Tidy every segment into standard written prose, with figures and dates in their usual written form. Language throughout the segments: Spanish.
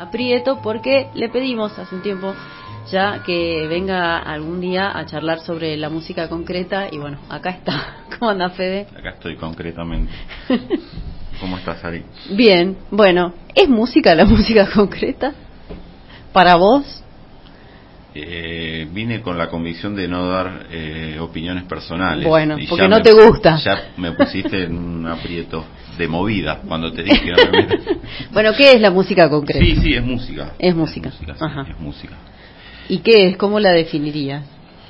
a Prieto porque le pedimos hace un tiempo ya que venga algún día a charlar sobre la música concreta y bueno, acá está. ¿Cómo anda, Fede? Acá estoy concretamente. ¿Cómo estás, Ari? Bien, bueno, ¿es música la música concreta? ¿Para vos? Vine con la convicción de no dar opiniones personales. Bueno, porque no te gusta. Ya me pusiste en un aprieto de movida cuando te dije. Bueno, ¿qué es la música concreta? Sí, es música. Es música. Es música, Ajá. sí, es música. ¿Y qué es? ¿Cómo la definirías?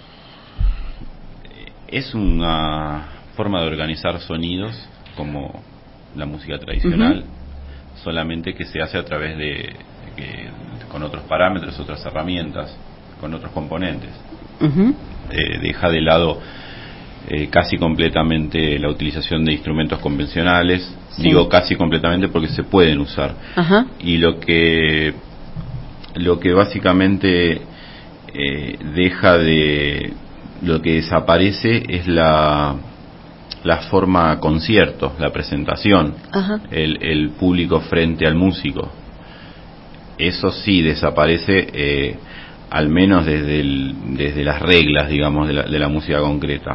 Es una forma de organizar sonidos como la música tradicional, solamente que se hace a través de con otros parámetros, otras herramientas, con otros componentes. Deja de lado casi completamente la utilización de instrumentos convencionales. Sí. Digo casi completamente porque se pueden usar. Ajá. Y lo que básicamente deja de, lo que desaparece es la forma concierto, la presentación, el público frente al músico. Eso sí desaparece, al menos desde las reglas, digamos, de la música concreta.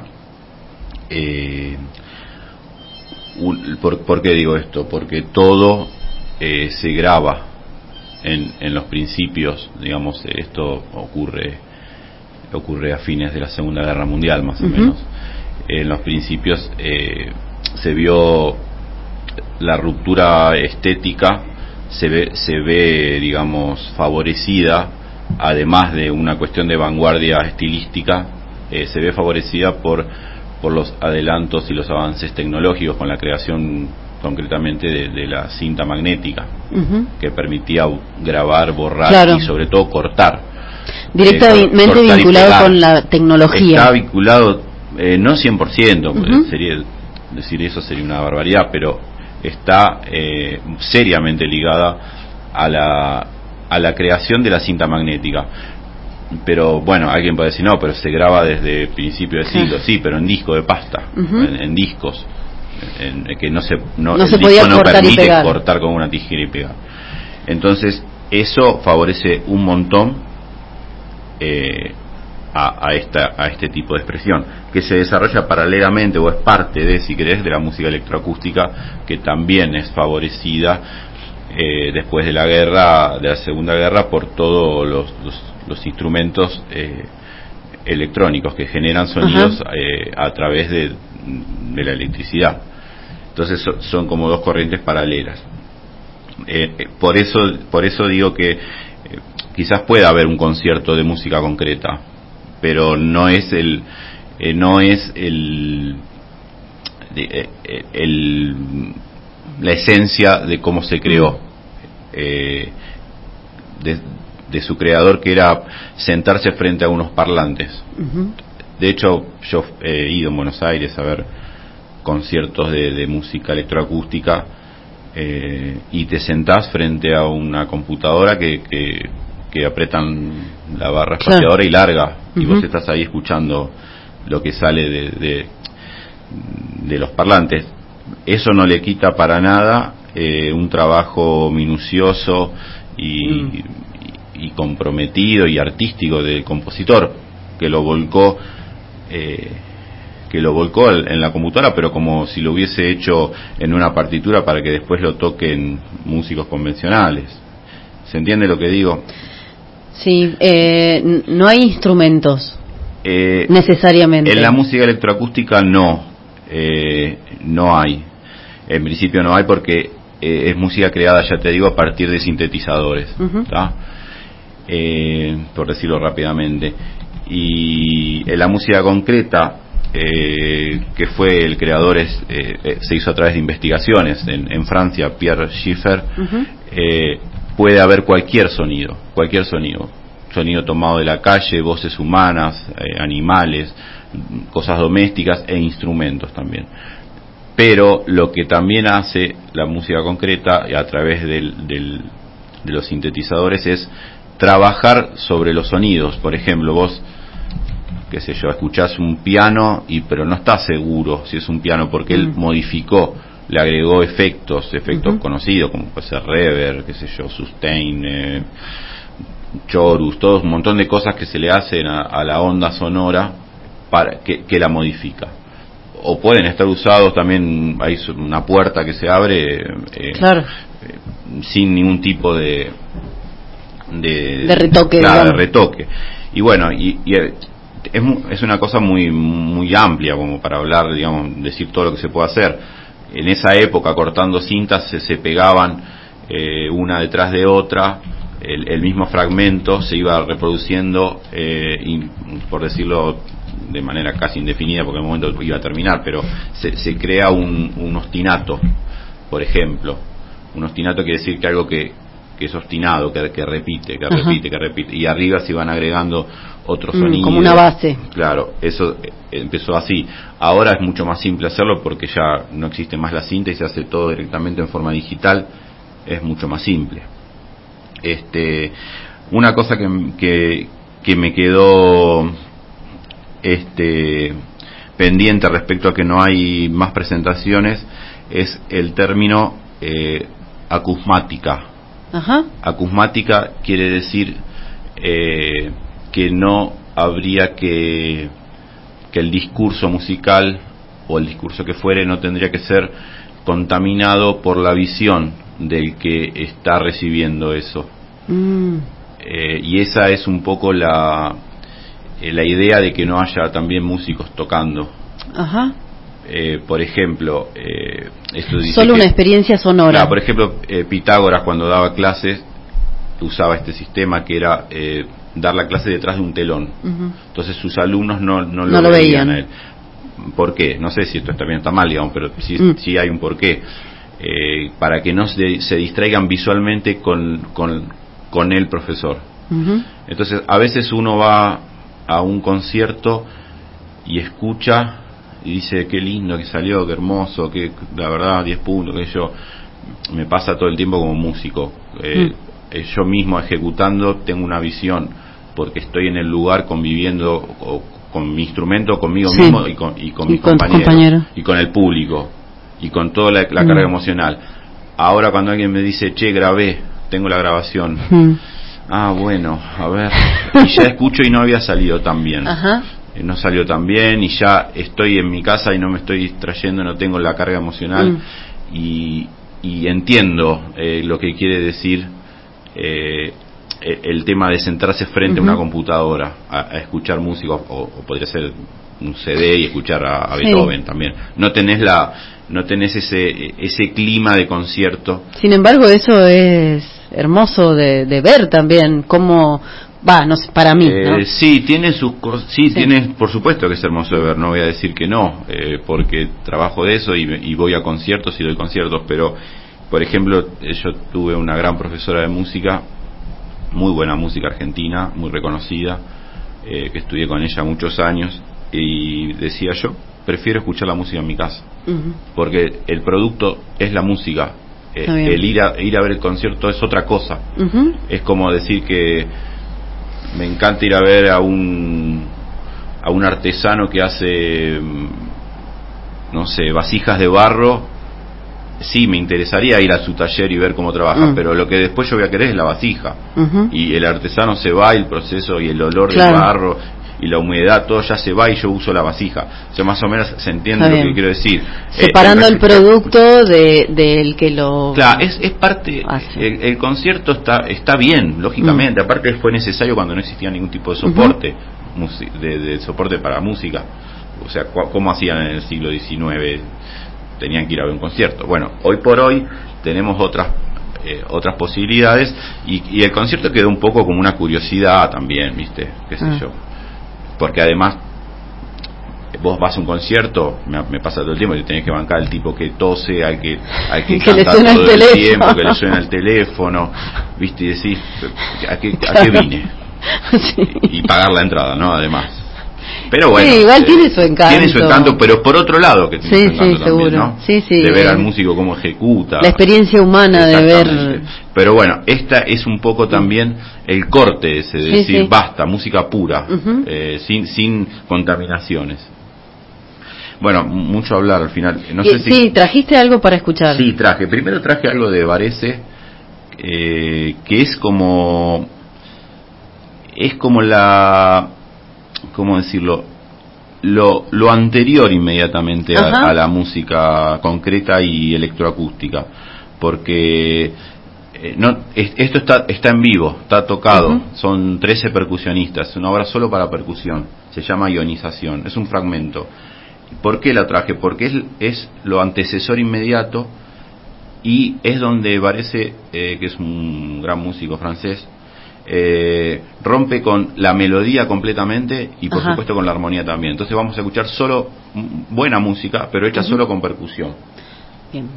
¿Por qué digo esto? Porque todo se graba en los principios, digamos, esto ocurre a fines de la Segunda Guerra Mundial, más o menos. En los principios se vio la ruptura estética, se ve, digamos, favorecida, además de una cuestión de vanguardia estilística, se ve favorecida por los adelantos y los avances tecnológicos, con la creación concretamente de la cinta magnética, que permitía grabar, borrar, claro, y sobre todo cortar. Directamente vinculado con la tecnología. Está vinculado, no 100%, sería decir eso sería una barbaridad, pero está seriamente ligada a la creación de la cinta magnética. Pero bueno, alguien puede decir, no, pero se graba desde principio del siglo. Sí, pero en disco de pasta, en discos, que no se podía no cortar permite y pegar. Cortar con una tijera y pegar. Entonces eso favorece un montón a este tipo de expresión, que se desarrolla paralelamente, o es parte de, si querés, de la música electroacústica, que también es favorecida después de la guerra, de la Segunda Guerra, por todos los instrumentos electrónicos que generan sonidos a través de la electricidad. Entonces son como dos corrientes paralelas. Por eso digo que quizás pueda haber un concierto de música concreta, pero no es la esencia de cómo se creó, de su creador, que era sentarse frente a unos parlantes. De hecho, yo he ido en Buenos Aires a ver conciertos de música electroacústica, y te sentás frente a una computadora que apretan la barra espaciadora, claro, y larga, y vos estás ahí escuchando lo que sale de los parlantes. Eso no le quita para nada un trabajo minucioso y comprometido y artístico del compositor, que lo volcó en la computadora, pero como si lo hubiese hecho en una partitura para que después lo toquen músicos convencionales. ¿Se entiende lo que digo? Sí, no hay instrumentos necesariamente. En la música electroacústica no hay. En principio no hay, porque es música creada, ya te digo, a partir de sintetizadores, por decirlo rápidamente. Y en la música concreta, que fue el creador, se hizo a través de investigaciones en Francia, Pierre Schaeffer. Puede haber cualquier sonido tomado de la calle, voces humanas, animales, cosas domésticas e instrumentos también. Pero lo que también hace la música concreta a través de los sintetizadores es trabajar sobre los sonidos. Por ejemplo, vos, qué sé yo, escuchás un piano pero no estás seguro si es un piano, porque él modificó le agregó efectos conocidos, como puede ser reverb, qué sé yo, sustain, chorus, todo un montón de cosas que se le hacen a la onda sonora para que la modifica. O pueden estar usados también, hay una puerta que se abre claro, sin ningún tipo de retoque, claro, de retoque. Y bueno, es una cosa muy muy amplia como para hablar, digamos, decir todo lo que se puede hacer. En esa época, cortando cintas, se pegaban una detrás de otra, el mismo fragmento se iba reproduciendo, por decirlo de manera casi indefinida, porque en un momento iba a terminar, pero se crea un ostinato, por ejemplo. Un ostinato quiere decir que algo que es obstinado, que repite, y arriba se van agregando otros sonidos. Como una base. Claro, eso empezó así. Ahora es mucho más simple hacerlo porque ya no existe más la cinta y se hace todo directamente en forma digital, es mucho más simple. Una cosa que me quedó pendiente respecto a que no hay más presentaciones es el término acusmática. Ajá. Acusmática quiere decir que no habría que el discurso musical o el discurso que fuere no tendría que ser contaminado por la visión del que está recibiendo eso. Y esa es un poco la idea de que no haya también músicos tocando. Ajá. Por ejemplo, esto dice solo una experiencia sonora. Claro, por ejemplo, Pitágoras cuando daba clases usaba este sistema que era dar la clase detrás de un telón. Entonces sus alumnos no lo veían a él. ¿Por qué? No sé si esto está bien o está mal, digamos, pero sí hay un porqué. Para que no se distraigan visualmente con el profesor. Entonces, a veces uno va a un concierto y escucha y dice qué lindo que salió, qué hermoso, que la verdad 10 puntos, que yo me pasa todo el tiempo como músico. Yo mismo ejecutando tengo una visión porque estoy en el lugar conviviendo con mi instrumento, conmigo mismo y con mis compañeros y con el público y con toda la carga emocional. Ahora cuando alguien me dice, che, grabé, tengo la grabación, bueno, a ver, y ya escucho y no había salido tan bien. No salió tan bien y ya estoy en mi casa y no me estoy distrayendo, no tengo la carga emocional y entiendo lo que quiere decir el tema de sentarse frente a una computadora a escuchar música o podría ser un CD y escuchar a Beethoven también. No tenés ese clima de concierto. Sin embargo, eso es hermoso de ver también cómo no sé, para mí, ¿no? Sí, tiene sus cosas, tiene, por supuesto que es hermoso de ver, no voy a decir que no, porque trabajo de eso y voy a conciertos y doy conciertos, pero por ejemplo, yo tuve una gran profesora de música, muy buena música argentina, muy reconocida, que estudié con ella muchos años, y decía yo, prefiero escuchar la música en mi casa, porque el producto es la música, el ir a ver el concierto es otra cosa, es como decir que me encanta ir a ver a un artesano que hace, no sé, vasijas de barro. Sí, me interesaría ir a su taller y ver cómo trabaja, pero lo que después yo voy a querer es la vasija. Y el artesano se va, y el proceso y el olor del barro y la humedad, todo ya se va y yo uso la vasija. O sea, más o menos se entiende lo que quiero decir. Separando el producto del que lo... Claro, es parte... El concierto está bien, lógicamente. Aparte fue necesario cuando no existía ningún tipo de soporte, de soporte para música. O sea, ¿cómo hacían en el siglo XIX? Tenían que ir a ver un concierto. Bueno, hoy por hoy tenemos otras posibilidades y el concierto quedó un poco como una curiosidad también, ¿viste? Qué sé yo. Porque además vos vas a un concierto, me pasa todo el tiempo, y tenés que bancar al tipo que tose, al que canta todo el tiempo, que le suena el teléfono, ¿viste? Y decís, ¿a qué vine? Y pagar la entrada, ¿no? Además. Pero bueno, igual tiene su encanto. Tiene su encanto, pero por otro lado que tiene su encanto también, seguro. ¿no? Sí, de ver al músico cómo ejecuta. La experiencia humana de ver. Pero bueno, esta es un poco también el corte ese de decir, basta, música pura, sin contaminaciones. Bueno, mucho hablar al final. No sé si... Sí, ¿trajiste algo para escuchar? Sí, primero traje algo de Varese, que es como la, ¿cómo decirlo? Lo anterior inmediatamente a la música concreta y electroacústica, porque esto está en vivo, está tocado, son 13 percusionistas, una obra solo para percusión, se llama Ionización, es un fragmento. ¿Por qué la traje? Porque es lo antecesor inmediato y es donde Varese, que es un gran músico francés, rompe con la melodía completamente y por supuesto con la armonía también. Entonces vamos a escuchar solo buena música, pero hecha solo con percusión. Bien.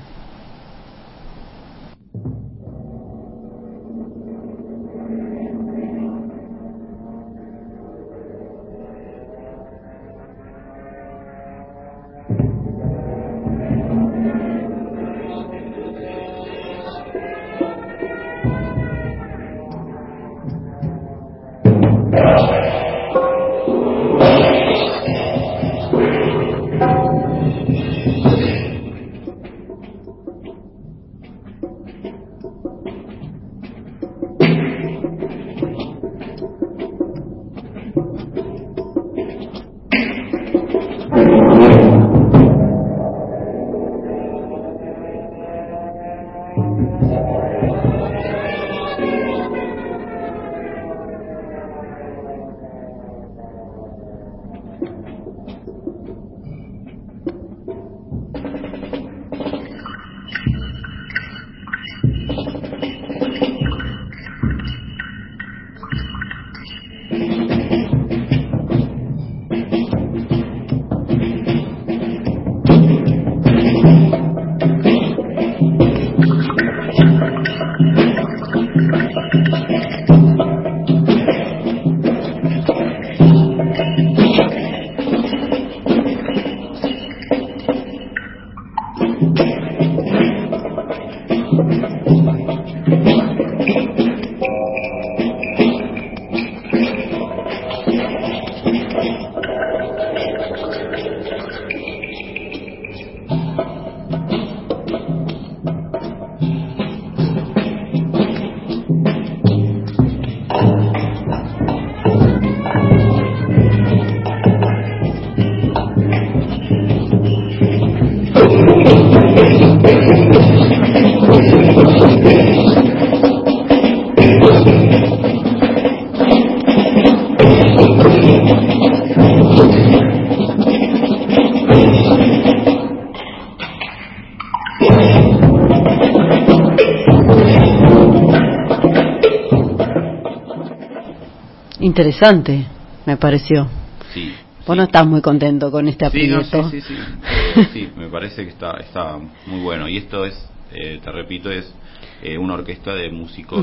Interesante, me pareció. Sí. Vos no estás muy contento con este aprieto. Sí, sí, me parece que está muy bueno. Y esto es, te repito, es una orquesta de músicos.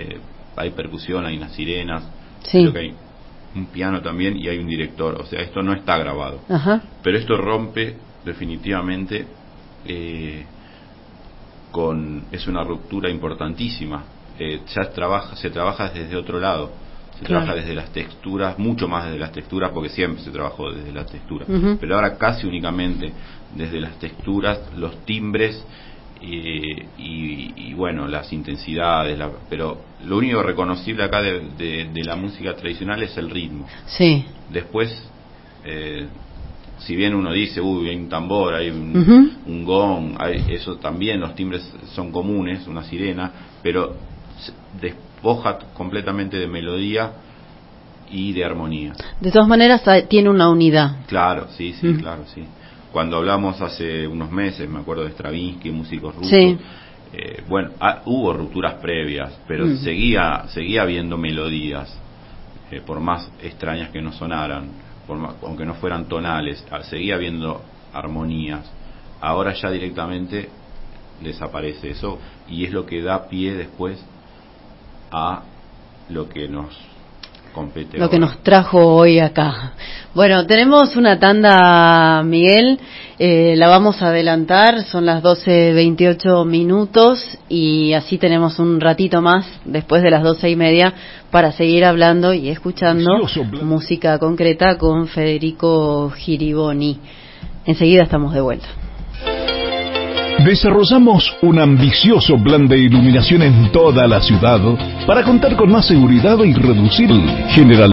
Hay percusión, hay unas sirenas, creo que hay un piano también y hay un director. O sea, esto no está grabado. Pero esto rompe definitivamente es una ruptura importantísima. Se trabaja desde otro lado. Se trabaja desde las texturas, mucho más desde las texturas, porque siempre se trabajó desde las texturas, pero ahora casi únicamente desde las texturas, los timbres y bueno, las intensidades, pero lo único reconocible acá de la música tradicional es el ritmo. Sí. Después, si bien uno dice, hay un tambor, hay un gong, eso también, los timbres son comunes, una sirena, pero despoja completamente de melodía y de armonía. De todas maneras tiene una unidad. Claro, sí, claro, sí. Cuando hablamos hace unos meses, me acuerdo de Stravinsky, músicos rusos, bueno, hubo rupturas previas, pero seguía habiendo melodías, por más extrañas que no sonaran, aunque no fueran tonales, seguía habiendo armonías. Ahora ya directamente desaparece eso y es lo que da pie después a lo que nos compete, lo que nos trajo hoy acá. Bueno, tenemos una tanda, Miguel, la vamos a adelantar, son las 12:28 y así tenemos un ratito más después de las 12:30 para seguir hablando y escuchando música concreta con Federico Giriboni. Enseguida estamos de vuelta. Desarrollamos un ambicioso plan de iluminación en toda la ciudad para contar con más seguridad y reducir el general